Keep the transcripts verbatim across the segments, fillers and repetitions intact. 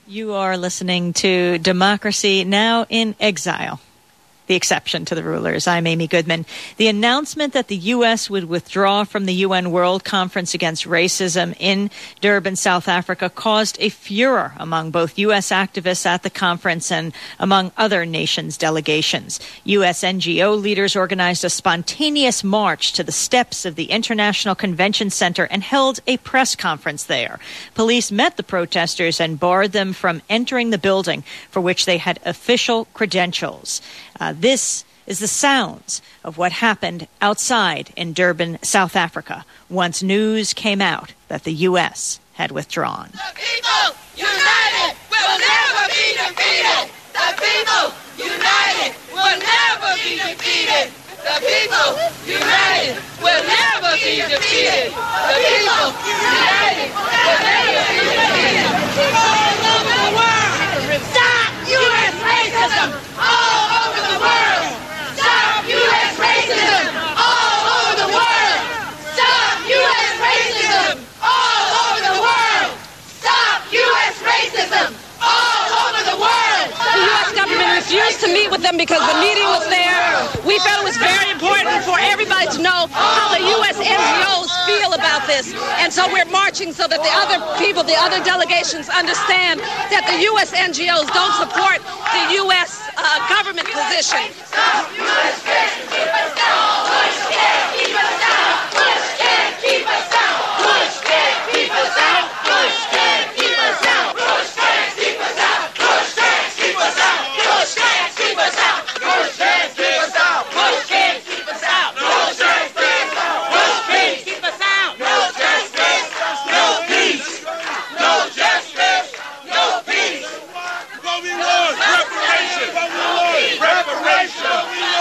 You are listening to Democracy Now! In Exile, the exception to the rulers. I'm Amy Goodman. The announcement that the U S would withdraw from the U N World Conference Against Racism in Durban, South Africa, caused a furor among both U S activists at the conference and among other nations' delegations. U S N G O leaders organized a spontaneous march to the steps of the International Convention Center and held a press conference there. Police met the protesters and barred them from entering the building, for which they had official credentials. Uh, this is the sounds of what happened outside in Durban, South Africa, once news came out that the U S had withdrawn. The people united will never be defeated. The people united will never be defeated. The people united will never be defeated. The people united will never be defeated. All over the world, stop U S racism. All over the world, stop U S racism. All over the world, stop U S racism. All over the world, stop U S racism. All over the world. The U S government refused to meet with them because the meeting was there. We felt it was very important for everybody to know how the U S N G Os feel about this. And so we're marching so that the other people, the other delegations understand that the U S N G Os don't support the U S uh, government position. Stop U S racism. Keep us down. Push can't keep us down. Push can't keep us down. Push can't keep us down. Push can't keep us down. Push can't keep us out. Push can't keep us out. Push can't keep us out. Push can't keep us out. Push can't keep us out. Push can't keep us out. Push can't keep us out. No justice, no peace. No justice, no peace. What we want, reparation. What we want, reparation.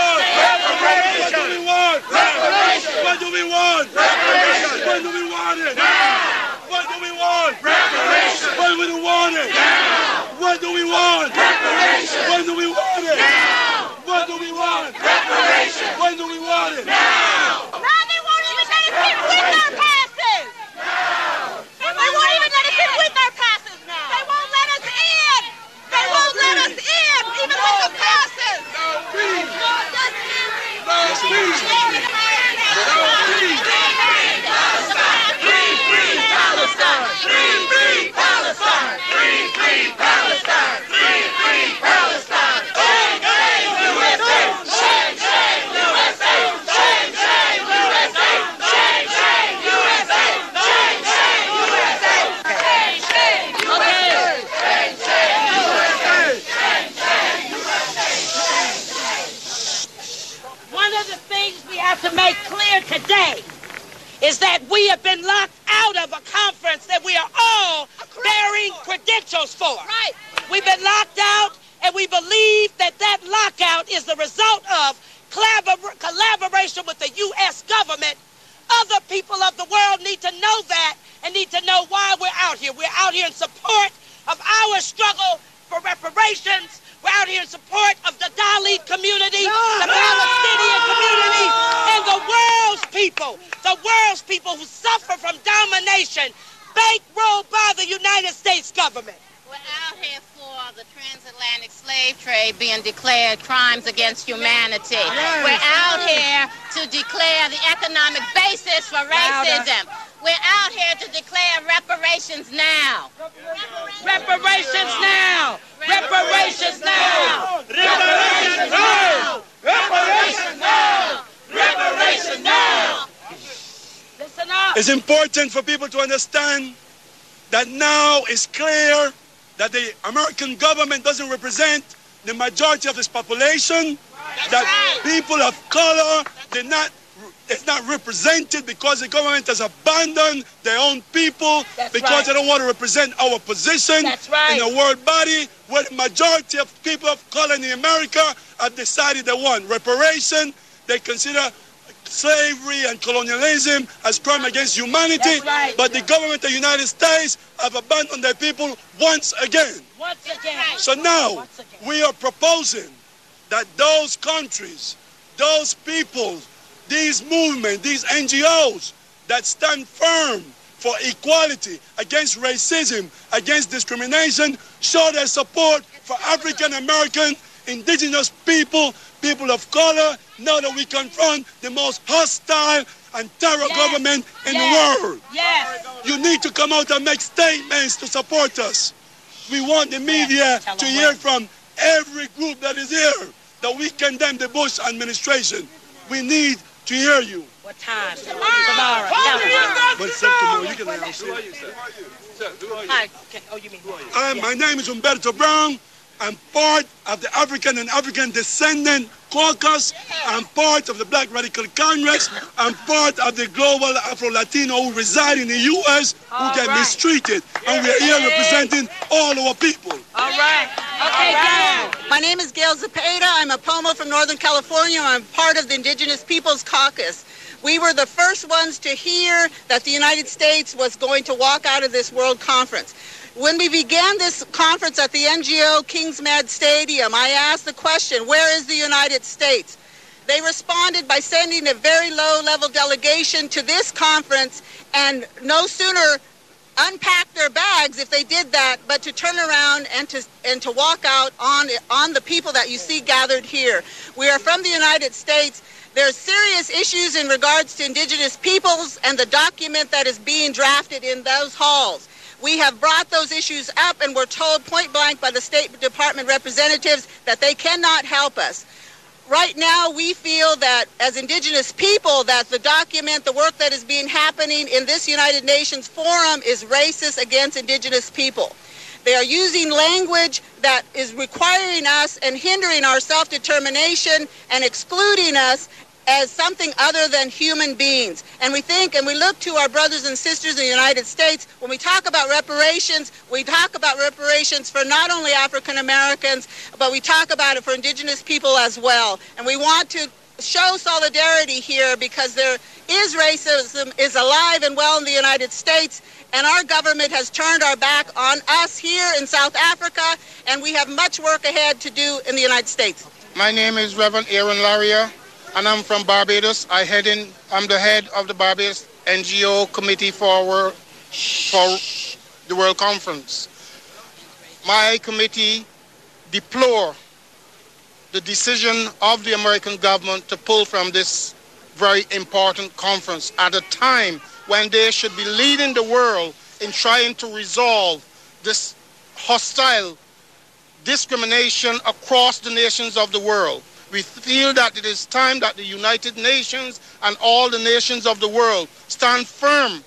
What we want, reparation. What do we want, reparation. What do we want, reparation. What do we want it? Now. What do we want, reparation. What do we want it? Now. What do we want, reparation. What do we want it? Now. What do we want, reparation. What do we want it? Now. Now they won't even let us sit with our passes. Now. They won't even let us sit with our passes now. They won't let us in. They won't let us in, even with the passes. No peace. No justice. No peace. No peace. Free, free Palestine. Free, free Palestine. Free, free Palestine. Free, free Palestine. Shame, shame, U S A. Shame, shame, U S A. Shame, shame, U S A. Shame, shame, U S A. Shame, shame, U S A. Shame, shame, U S A. Shame, shame, U S A. Shame, shame, U S A. One of the things we have to make clear today is that we have been locked out of a conference that we are all bearing credentials for. Right. We've been locked out, and we believe that that lockout is the result of collabor- collaboration with the U S government. Other people of the world need to know that and need to know why we're out here. We're out here in support of our struggle for reparations. We're out here in support of the Dalit community, the Palestinian community, and the world's people, the world's people who suffer from domination, bankrolled by the United States government. We're out here for the transatlantic slave trade being declared crimes against humanity. Yes. We're out here to declare the economic basis for racism. We're out here to declare reparations now. Reparations now! Reparations now! Reparations now! Reparations now! Reparations now! Listen up! It's important for people to understand that now it's clear that the American government doesn't represent the majority of its population, That's that right. people of color, they're not, it's not represented because the government has abandoned their own people, That's because right. they don't want to represent our position That's right. in the world body, where the majority of people of color in America have decided they want reparation. They consider slavery and colonialism as crime against humanity, That's right. but the government of the United States have abandoned their people once again. Once again. So now Once again. we are proposing that those countries, those people, these movements, these N G Os that stand firm for equality, against racism, against discrimination, show their support for African American, indigenous people, people of color, now that we confront the most hostile and terror yes. government in yes. the world. Yes. You need to come out and make statements to support us. We want the media yes. to hear from every group that is here that we condemn the Bush administration. We need to hear you. What time? Tomorrow. What's up tomorrow? You can announce it. Hi. Okay. Oh, you mean who are you? Uh, yeah. My name is Humberto Brown. I'm part of the African and African Descendant Caucus. I'm part of the Black Radical Congress. I'm part of the global Afro-Latino who reside in the U S who all get right. mistreated. And we're here representing all our people. All right. Okay, right. Gail. My name is Gail Zepeda. I'm a Pomo from Northern California. I'm part of the Indigenous Peoples Caucus. We were the first ones to hear that the United States was going to walk out of this World Conference. When we began this conference at the N G O Kingsmed Stadium, I asked the question, where is the United States? They responded by sending a very low-level delegation to this conference and no sooner unpacked their bags if they did that, but to turn around and to and to walk out on, on the people that you see gathered here. We are from the United States. There's serious issues in regards to indigenous peoples and the document that is being drafted in those halls. We have brought those issues up and we're told point blank by the State Department representatives that they cannot help us. Right now, we feel that as indigenous people that the document, the work that is being happening in this United Nations forum is racist against indigenous people. They are using language that is requiring us and hindering our self-determination and excluding us as something other than human beings. And we think and we look to our brothers and sisters in the United States. When we talk about reparations, we talk about reparations for not only African Americans, but we talk about it for indigenous people as well. And we want to show solidarity here because there is racism is alive and well in the United States, and our government has turned our back on us here in South Africa, and we have much work ahead to do in the United States. My name is Reverend Aaron Laria, and I'm from Barbados. I head in, I'm the head of the Barbados N G O Committee for, for the World Conference. My committee deplore the decision of the American government to pull from this very important conference at a time when they should be leading the world in trying to resolve this hostile discrimination across the nations of the world. We feel that it is time that the United Nations and all the nations of the world stand firm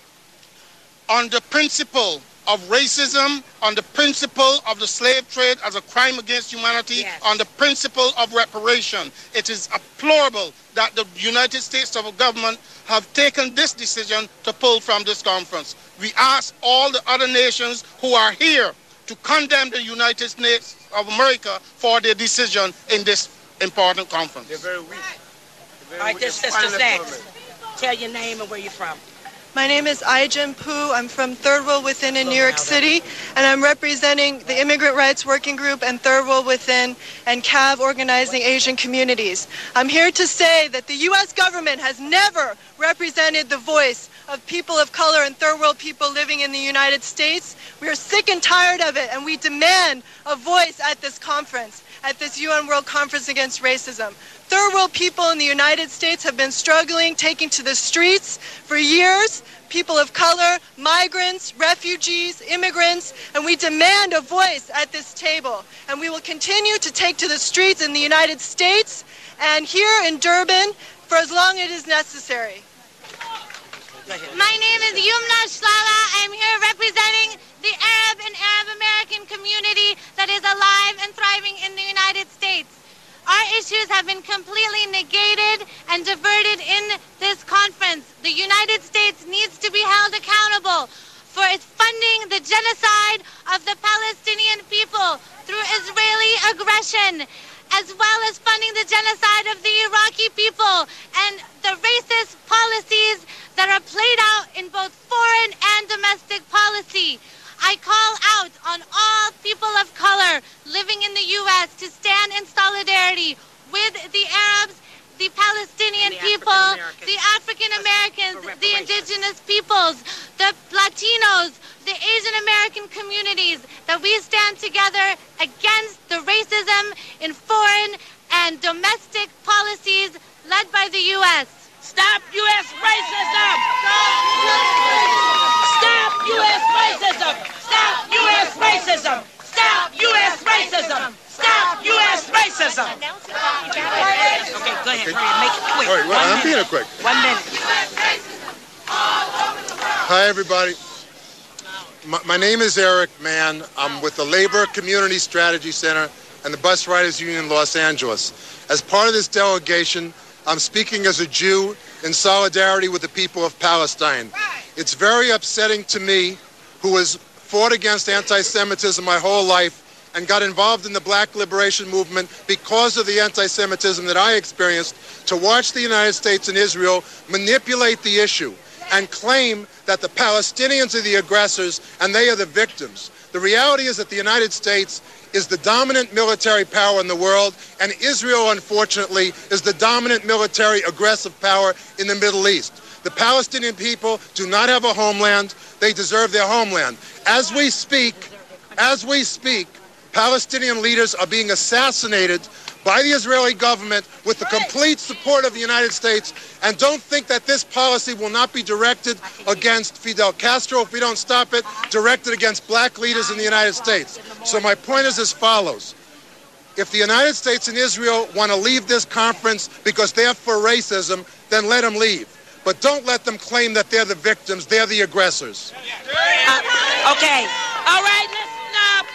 on the principle of racism, on the principle of the slave trade as a crime against humanity, yes. on the principle of reparation. It is deplorable that the United States of government have taken this decision to pull from this conference. We ask all the other nations who are here to condemn the United States of America for their decision in this important conference. They're very weak. They're very all right, weak. this sister's next. Tell your name and where you're from. My name is Ai-jen Poo. I'm from Third World Within in New York City, and I'm representing the Immigrant Rights Working Group and Third World Within and C A V Organizing Asian Communities. I'm here to say that the U S government has never represented the voice of people of color and third world people living in the United States. We are sick and tired of it, and we demand a voice at this conference, at this U N World Conference Against Racism. Third world people in the United States have been struggling, taking to the streets for years. People of color, migrants, refugees, immigrants, and we demand a voice at this table. And we will continue to take to the streets in the United States and here in Durban for as long as it is necessary. My name is Yumna Shlala. I'm here representing the Arab and Arab American community that is alive and thriving in the United States. Our issues have been completely negated and diverted in this conference. The United States needs to be held accountable for its funding the genocide of the Palestinian people through Israeli aggression, as well as funding the genocide of the Iraqi people and the racist policies that are played out in both foreign and domestic policy. I call out on all people of color living in the U S to stand in solidarity with the Arabs, the the Palestinian the people, African the African Americans, the indigenous peoples, the Latinos, the Asian American communities, that we stand together against the racism in foreign and domestic policies led by the U S Stop U S racism! Stop U S racism! Stop U S racism! Stop U S racism! Stop U S racism! Okay, go ahead. Hurry, make it quick. All right, well, I'm being quick. One minute. Hi, everybody. My, my name is Eric Mann. I'm with the Labor Community Strategy Center and the Bus Riders Union in Los Angeles. As part of this delegation, I'm speaking as a Jew in solidarity with the people of Palestine. It's very upsetting to me, who has fought against anti-Semitism my whole life and got involved in the Black Liberation Movement because of the anti-Semitism that I experienced, to watch the United States and Israel manipulate the issue and claim that the Palestinians are the aggressors and they are the victims. The reality is that the United States is the dominant military power in the world, and Israel, unfortunately, is the dominant military aggressive power in the Middle East. The Palestinian people do not have a homeland. They deserve their homeland. As we speak, as we speak, Palestinian leaders are being assassinated by the Israeli government with the complete support of the United States, and don't think that this policy will not be directed against Fidel Castro if we don't stop it, directed against black leaders in the United States. So my point is as follows. If the United States and Israel want to leave this conference because they're for racism, then let them leave. But don't let them claim that they're the victims, they're the aggressors. Uh, okay, all right, listen up.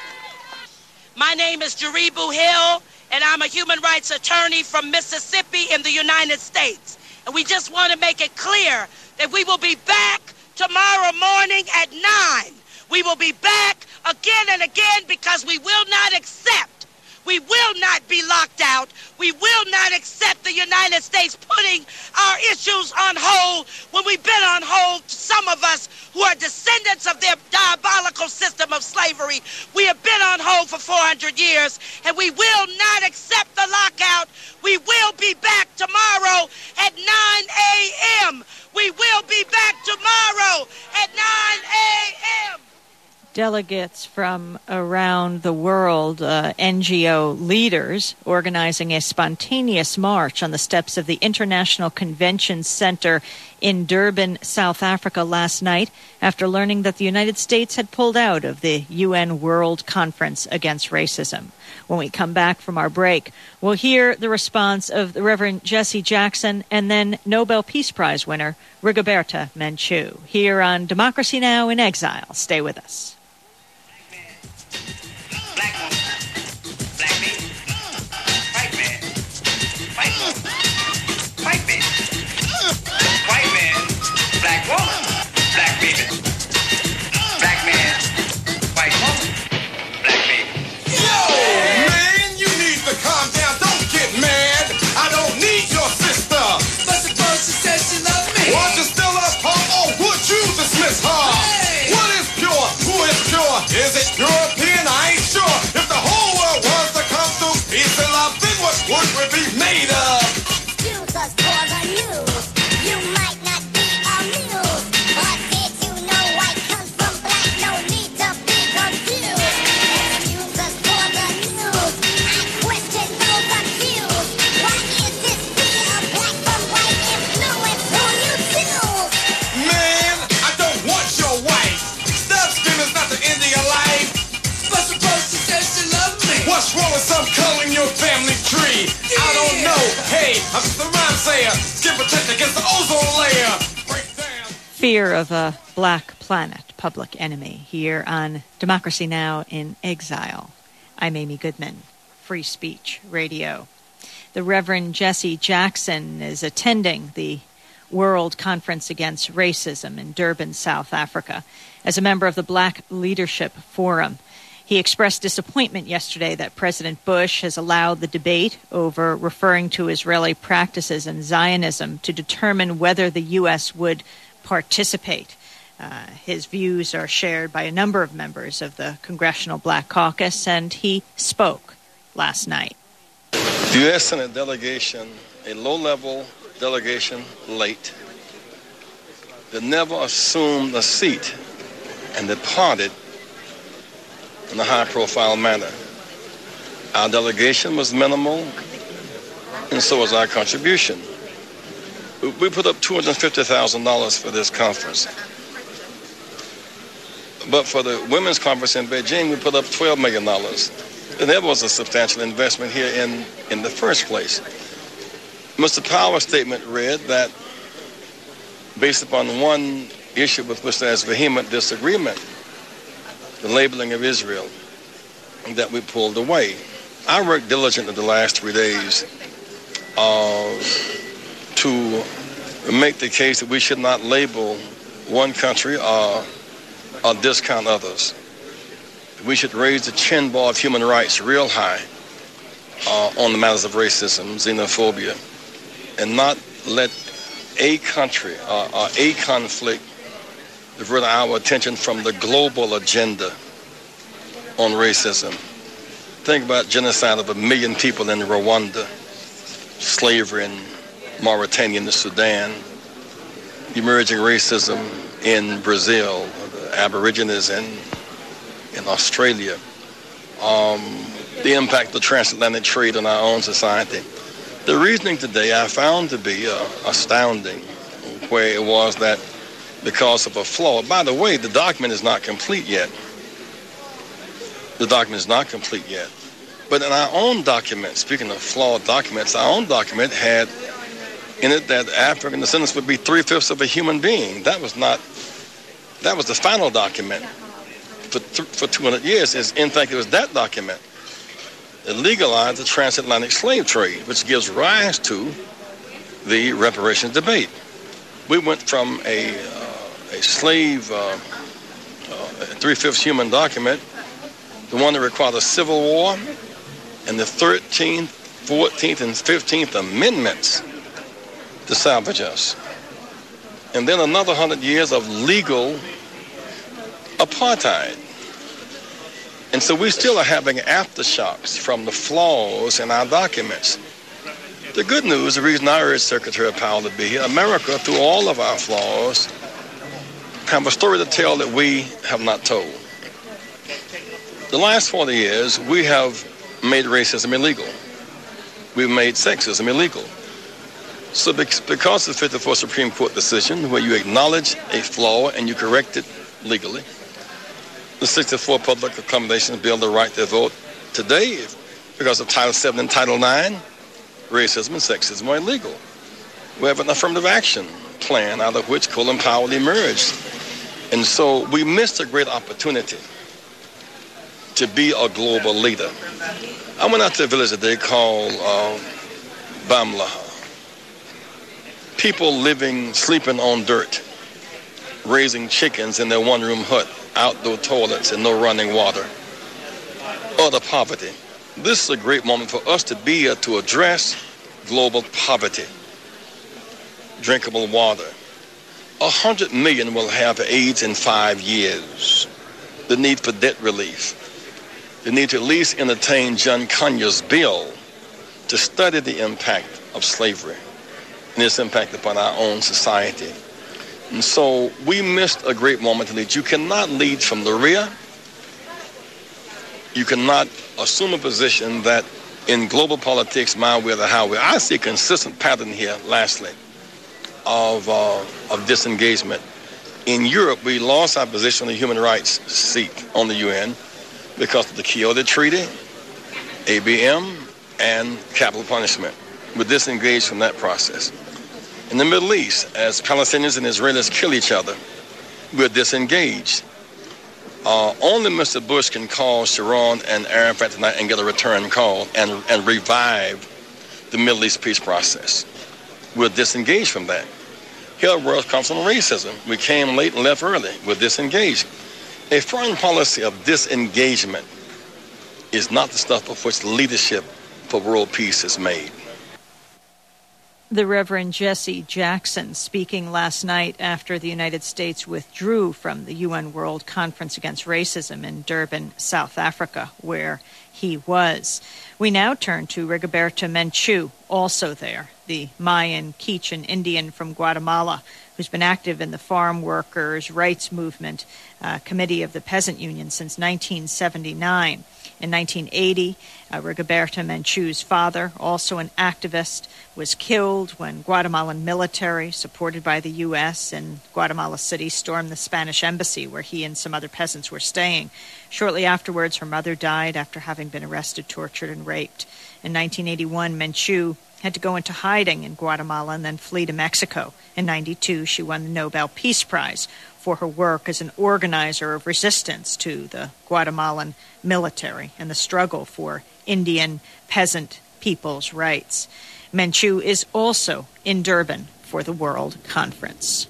My name is Jaribu Hill, and I'm a human rights attorney from Mississippi in the United States. And we just want to make it clear that we will be back tomorrow morning at nine. We will be back again and again because we will not accept, we will not be locked out, we will not accept the United States putting our issues on hold when we've been on hold, some of us who are descendants of their diabolical system of slavery. We have been on hold for four hundred years, and we will not accept the lockout. We will be back tomorrow at nine a.m. We will be back tomorrow at nine a.m. Delegates from around the world, uh, N G O leaders, organizing a spontaneous march on the steps of the International Convention Center in Durban, South Africa last night after learning that the United States had pulled out of the U N World Conference Against Racism. When we come back from our break, we'll hear the response of the Reverend Jesse Jackson and then Nobel Peace Prize winner Rigoberta Menchú here on Democracy Now! In Exile. Stay with us. Black woman, black baby, white man, white woman, white baby, white man, black woman, black baby, black man, white woman, black baby. Yo, man, you need to calm down. Don't get mad. I don't need your sister. But suppose she said she loved me. Was you still up, huh? Or would you dismiss her? Hey. What is pure? Who is pure? Is it European? I ain't sure. If the whole world was to come through peace and love, then what would we be made of? Use us for the news. You might not be amused, but did you know white comes from black? No need to be confused. Excuse us for the news. I question those accused. Why is this fear of black from white influence who you choose? Man, I don't want your wife. Stop screaming's not the end of your life. But suppose she says she loves me. What's wrong with some color in your family tree? Yeah. I don't know. Hey, I'm just a rhyme sayer. Skin protection against the ozone layer. Break down. Fear of a black planet, Public Enemy, here on Democracy Now! In Exile. I'm Amy Goodman, Free Speech Radio. The Reverend Jesse Jackson is attending the World Conference Against Racism in Durban, South Africa, as a member of the Black Leadership Forum. He expressed disappointment yesterday that President Bush has allowed the debate over referring to Israeli practices and Zionism to determine whether the U S would participate. Uh, his views are shared by a number of members of the Congressional Black Caucus, and he spoke last night. The U S Senate delegation a low-level delegation late that never assumed a seat and departed in a high-profile manner. Our delegation was minimal, and so was our contribution. We put up two hundred fifty thousand dollars for this conference. But for the women's conference in Beijing, we put up twelve million dollars. And that was a substantial investment here in, in the first place. Mister Power's statement read that based upon one issue with which there is vehement disagreement, the labeling of Israel, that we pulled away. I worked diligently the last three days uh, to make the case that we should not label one country or, or discount others. We should raise the chin bar of human rights real high uh, on the matters of racism, xenophobia, and not let a country or, or a conflict divert our attention from the global agenda on racism. Think about genocide of a million people in Rwanda, slavery in Mauritania and the Sudan, emerging racism in Brazil, the Aborigines in, in Australia, um, the impact of the transatlantic trade on our own society. The reasoning today I found to be uh, astounding, where it was that because of a flaw. By the way, the document is not complete yet. The document is not complete yet. But in our own document, speaking of flawed documents, our own document had in it that African descendants would be three-fifths of a human being. That was not, that was the final document for, th- for two hundred years. Is in fact, it was that document that legalized the transatlantic slave trade, which gives rise to the reparations debate. We went from a, uh, a slave, uh, uh, three-fifths human document, the one that required a civil war, and the thirteenth, fourteenth, and fifteenth Amendments to salvage us. And then another hundred years of legal apartheid. And so we still are having aftershocks from the flaws in our documents. The good news, the reason I urge Secretary Powell to be here, America, through all of our flaws, have a story to tell that we have not told. The last forty years, we have made racism illegal. We've made sexism illegal. So because of the fifty-fourth Supreme Court decision, where you acknowledge a flaw and you correct it legally, the sixty-four Public Accommodations Bill, the right to vote today, because of Title seven and Title nine, racism and sexism are illegal. We have an affirmative action plan out of which Colin Powell emerged. And so we missed a great opportunity to be a global leader. I went out to a village today called uh, Bamlaha. People living, sleeping on dirt, raising chickens in their one-room hut, outdoor toilets and no running water, utter poverty. This is a great moment for us to be here to address global poverty. Drinkable water. A hundred million will have AIDS in five years. The need for debt relief. The need to at least entertain John Conyers' bill to study the impact of slavery and its impact upon our own society. And so we missed a great moment to lead. You cannot lead from the rear. You cannot assume a position that in global politics, my way or the highway. I see a consistent pattern here, lastly, of, uh, of disengagement. In Europe, we lost our position on the human rights seat on the U N because of the Kyoto Treaty, A B M, and capital punishment. We're disengaged from that process. In the Middle East, as Palestinians and Israelis kill each other, we're disengaged. Uh, only Mister Bush can call Sharon and Arafat tonight and get a return call and, and revive the Middle East peace process. We're disengaged from that. Here, world comes on racism. We came late and left early. We're disengaged. A foreign policy of disengagement is not the stuff of which leadership for world peace is made. The Reverend Jesse Jackson speaking last night after the United States withdrew from the U N World Conference Against Racism in Durban, South Africa, where he was. We now turn to Rigoberta Menchú, also there, the Mayan Quechan Indian from Guatemala, who's been active in the Farm Workers' Rights Movement uh, Committee of the Peasant Union since nineteen seventy-nine. In nineteen eighty, uh, Rigoberta Menchu's father, also an activist, was killed when Guatemalan military, supported by the U S in Guatemala City, stormed the Spanish embassy where he and some other peasants were staying. Shortly afterwards, her mother died after having been arrested, tortured, and raped. In nineteen eighty-one, Menchu had to go into hiding in Guatemala and then flee to Mexico. In ninety-two, she won the Nobel Peace Prize for her work as an organizer of resistance to the Guatemalan military and the struggle for Indian peasant people's rights. Menchu is also in Durban for the World Conference.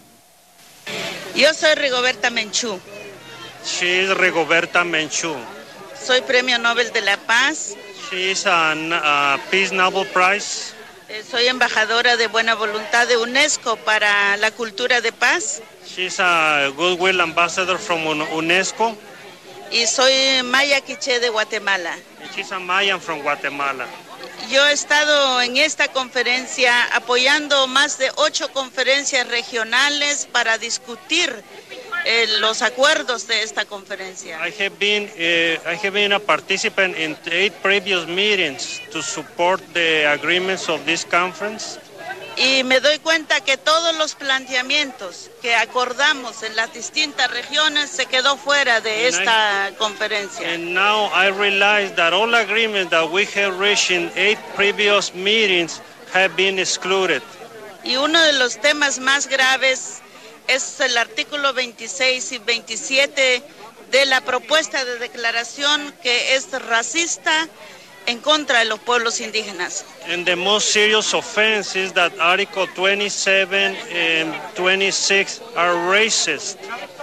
Yo soy Rigoberta Menchu. She is Rigoberta Menchu. Soy Premio Nobel de la Paz. She is a uh, Peace Nobel Prize. Eh, soy embajadora de buena voluntad de UNESCO para la cultura de paz. She's a goodwill ambassador from UNESCO. Y soy Maya Quiché de Guatemala. And she's a Mayan from Guatemala. Yo he estado en esta conferencia apoyando más de ocho conferencias regionales para discutir eh, los acuerdos de esta conferencia. I have been uh, I have been a participant in eight previous meetings to support the agreements of this conference. Y me doy cuenta que todos los planteamientos que acordamos en las distintas regiones se quedó fuera de esta conferencia. And now I realize that all agreements that we have reached in eight previous meetings have been excluded. Y uno de los temas más graves es el artículo veintiséis y veintisiete de la propuesta de declaración que es racista en contra de los pueblos indígenas. And the most serious offense is that Article twenty-seven and twenty-six are racist.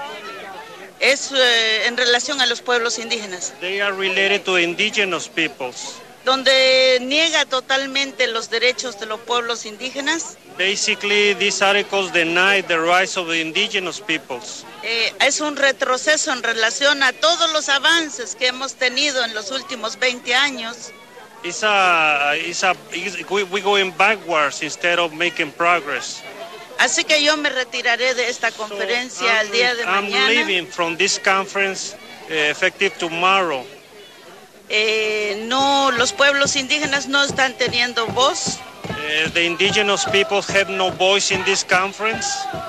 Es eh, en relación a los pueblos indígenas. They are related to indigenous peoples. Donde niega totalmente los derechos de los pueblos indígenas. Basically, these articles deny the rights of the indigenous peoples. Eh, es un retroceso en relación a todos los avances que hemos tenido en los últimos veinte años. It's a, it's a, it's, we, we're going backwards instead of making progress. Así que yo me retiraré de esta conferencia so el día de I'm mañana. I'm leaving from this conference uh, effective tomorrow. Eh, no, los pueblos indígenas no están teniendo voz. Uh, the indigenous people have no voice in this conference.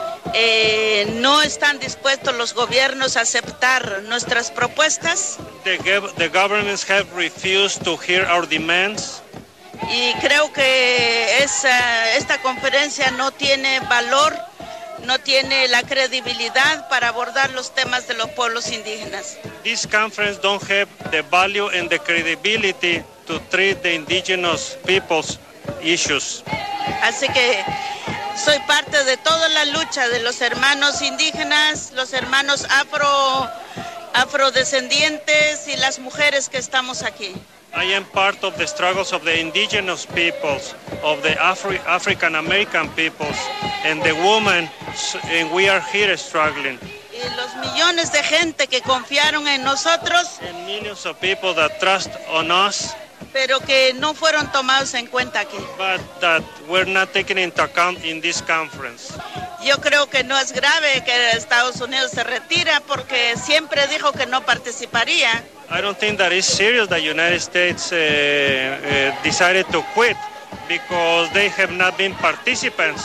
Eh, no están dispuestos los gobiernos a aceptar nuestras propuestas. The, the governments have refused to hear our demands. Y creo que esa, esta conferencia no tiene valor, no tiene la credibilidad para abordar los temas de los pueblos indígenas. This conference don't have the value and the credibility to treat the indigenous people's issues. Así que soy parte de toda la lucha de los hermanos indígenas, los hermanos afro, afrodescendientes y las mujeres que estamos aquí. I am part of the struggles of the indigenous peoples, of the Afri- African American peoples, and the women, and we are here struggling. Y los millones de gente que confiaron en nosotros, and millions of people that trust on us, pero que no fueron tomados en cuenta aquí. But that we're not taken into account in this conference. Yo creo que no es grave que Estados Unidos se retira porque siempre dijo que no participaría. I don't think that it's serious that United States uh, uh, decided to quit because they have not been participants.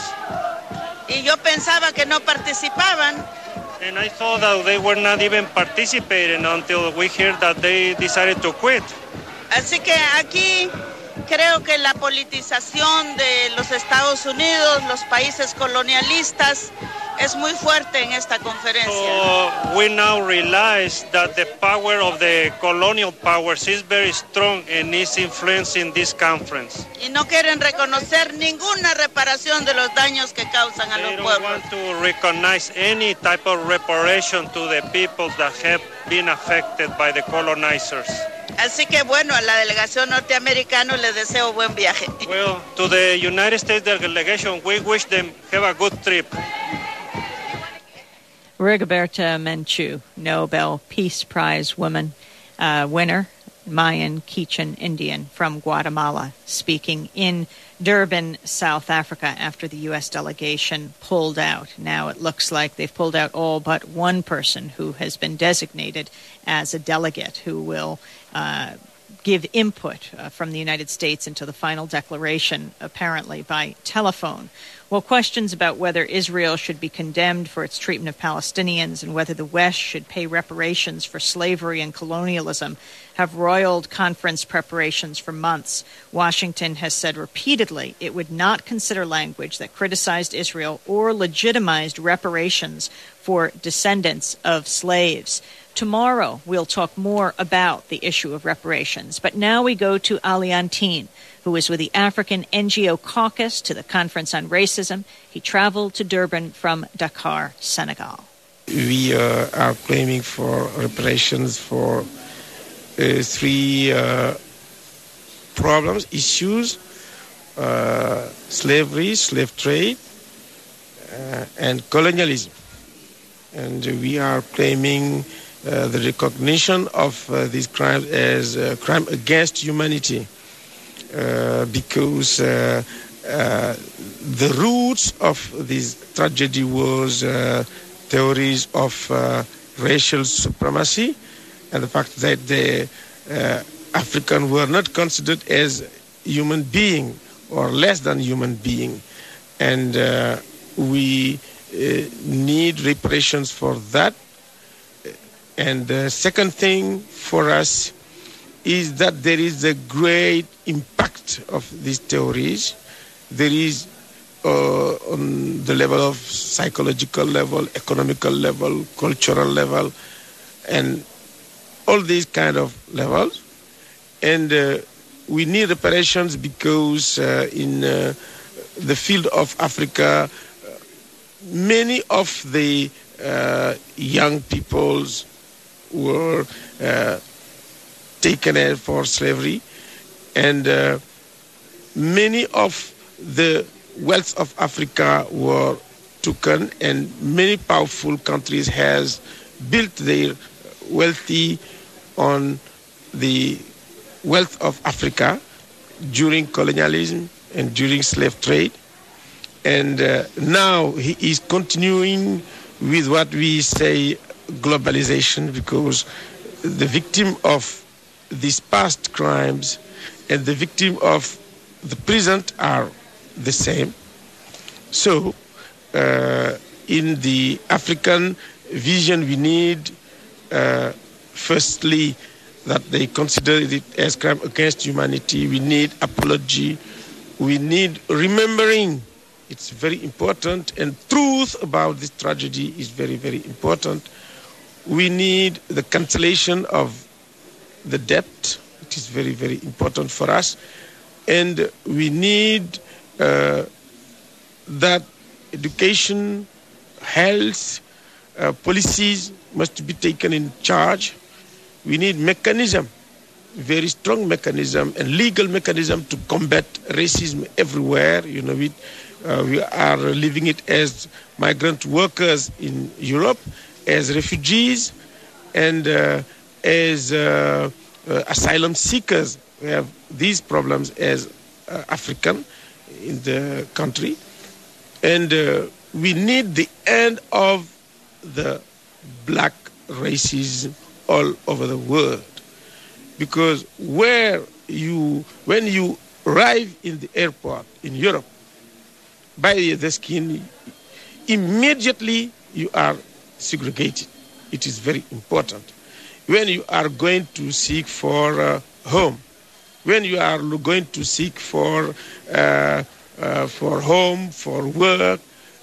Y yo pensaba que no participaban. And I thought that they were not even participating until we heard that they decided to quit. Así que aquí creo que la politización de los Estados Unidos, los países colonialistas, es muy fuerte en esta conferencia. So we now realize that the power of the colonial powers is very strong and is influencing this conference. Y no quieren reconocer ninguna reparación de los daños que causan a los They don't pueblos. want to recognize any type of reparation to the peoples that have been affected by the colonizers. Así que bueno, a la delegación norteamericana le deseo buen viaje. Well, to the United States delegation, we wish them have a good trip. Rigoberta Menchu, Nobel Peace Prize woman, uh, winner, Mayan Kichin Indian from Guatemala, speaking in Durban, South Africa, after the U S delegation pulled out. Now it looks like they've pulled out all but one person who has been designated as a delegate who will uh, give input uh, from the United States into the final declaration, apparently by telephone. Well, questions about whether Israel should be condemned for its treatment of Palestinians and whether the West should pay reparations for slavery and colonialism have roiled conference preparations for months. Washington has said repeatedly it would not consider language that criticized Israel or legitimized reparations for descendants of slaves. Tomorrow, we'll talk more about the issue of reparations. But now we go to Ali Antin, who is with the African N G O Caucus to the Conference on Racism. He traveled to Durban from Dakar, Senegal. We uh, are claiming for reparations for uh, three uh, problems, issues, uh, slavery, slave trade, uh, and colonialism. And we are claiming uh, the recognition of uh, these crimes as a crime against humanity. Uh, because uh, uh, the roots of this tragedy was uh, theories of uh, racial supremacy and the fact that the uh, Africans were not considered as human being or less than human being. And uh, we uh, need reparations for that. And the second thing for us is that there is a great impact of these theories. There is uh, on the level of psychological level, economical level, cultural level, and all these kind of levels. And uh, we need reparations because uh, in uh, the field of Africa, uh, many of the uh, young peoples were uh, taken for slavery, and uh, many of the wealth of Africa were taken, and many powerful countries has built their wealthy on the wealth of Africa during colonialism and during slave trade. And uh, now he is continuing with what we say globalization, because the victim of these past crimes and the victim of the present are the same. So, uh, in the African vision, we need, uh, firstly, that they consider it as crime against humanity. We need apology. We need remembering. It's very important, and truth about this tragedy is very, very important. We need the cancellation of the debt. It is very, very important for us. And we need uh, that education, health, uh, policies must be taken in charge. We need mechanism, very strong mechanism and legal mechanism to combat racism everywhere. You know, we, uh, we are living it as migrant workers in Europe, as refugees, and uh, as uh, uh, asylum seekers. We have these problems as uh, African in the country. And uh, we need the end of the black racism all over the world. Because where you, when you arrive in the airport in Europe, by the skin, immediately you are segregated. It is very important. When you are going to seek for a home, when you are going to seek for uh, uh, for home, for work,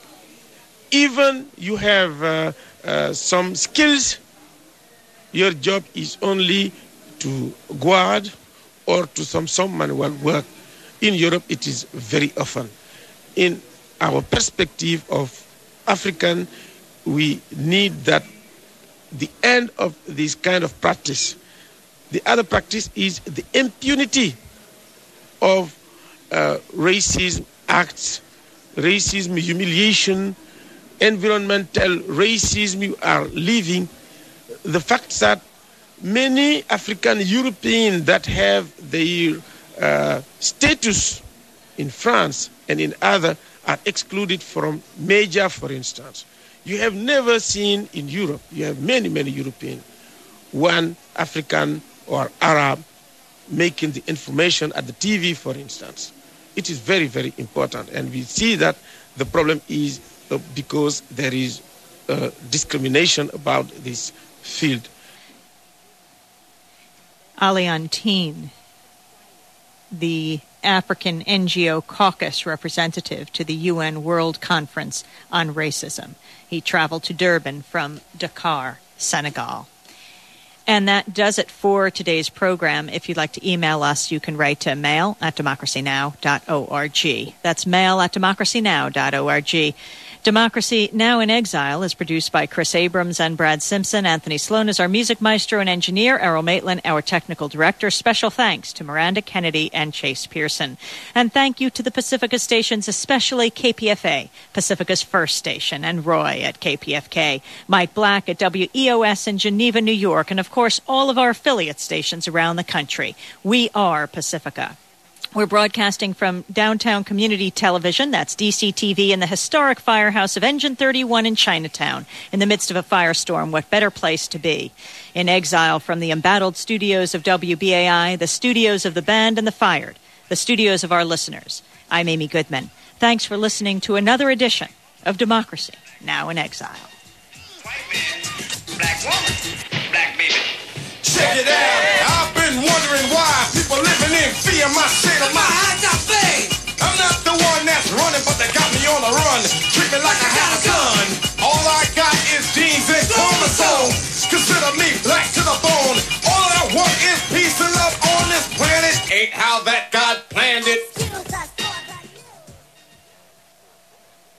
even you have uh, uh, some skills, your job is only to guard or to some some manual work. In Europe, it is very often. In our perspective of African, we need that the end of this kind of practice. The other practice is the impunity of uh, racism acts, racism, humiliation, environmental racism you are living. The fact that many African Europeans that have their uh, status in France and in other are excluded from major, for instance. You have never seen in Europe, you have many, many Europeans, one African or Arab making the information at the T V, for instance. It is very, very important. And we see that the problem is uh, because there is uh, discrimination about this field. Aliantine, the African N G O caucus representative to the U N World Conference on Racism. He traveled to Durban from Dakar, Senegal. And that does it for today's program. If you'd like to email us, you can write to mail at democracy now dot org. That's mail at democracy now dot org. Democracy Now! In Exile is produced by Chris Abrams and Brad Simpson. Anthony Sloan is our music maestro and engineer. Errol Maitland, our technical director. Special thanks to Miranda Kennedy and Chase Pearson. And thank you to the Pacifica stations, especially K P F A, Pacifica's first station, and Roy at K P F K, Mike Black at W E O S in Geneva, New York, and of course all of our affiliate stations around the country. We are Pacifica. We're broadcasting from Downtown Community Television, that's D C T V, in the historic firehouse of Engine thirty-one in Chinatown, in the midst of a firestorm. What better place to be? In exile from the embattled studios of W B A I, the studios of the band and the fired, the studios of our listeners. I'm Amy Goodman. Thanks for listening to another edition of Democracy Now! In Exile. White man, black woman, black baby. Check it out. I've been wondering why people living in fear. My state of mind. I got things. I'm not the one that's running, but they got me on the run. Treat me like I had a gun.